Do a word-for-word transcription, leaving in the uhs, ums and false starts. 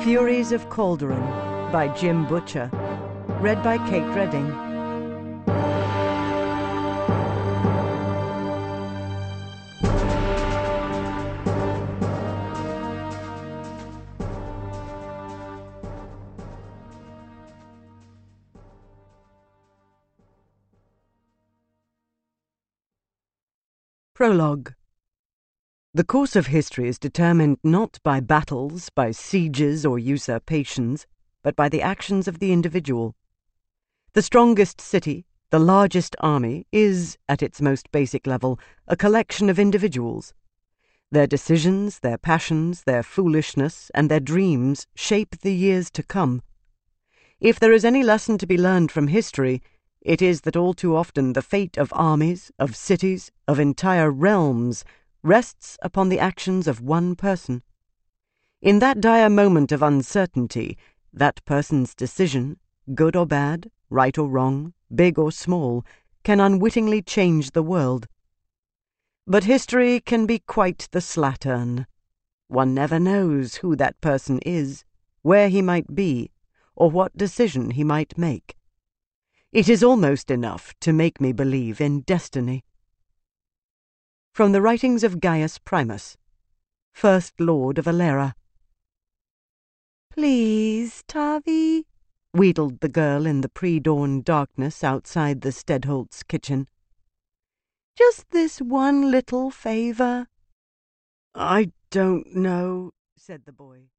Furies of Calderon by Jim Butcher. Read by Kate Redding. Prologue. The course of history is determined not by battles, by sieges or usurpations, but by the actions of the individual. The strongest city, the largest army, is, at its most basic level, a collection of individuals. Their decisions, their passions, their foolishness, and their dreams shape the years to come. If there is any lesson to be learned from history, it is that all too often the fate of armies, of cities, of entire realms rests upon the actions of one person. In that dire moment of uncertainty, that person's decision, good or bad, right or wrong, big or small, can unwittingly change the world. But history can be quite the slattern. One never knows who that person is, where he might be, or what decision he might make. It is almost enough to make me believe in destiny. From the writings of Gaius Primus, First Lord of Alera. "Please, Tavi," wheedled the girl in the pre-dawn darkness outside the Stedholtz kitchen. "Just this one little favor." "I don't know," said the boy.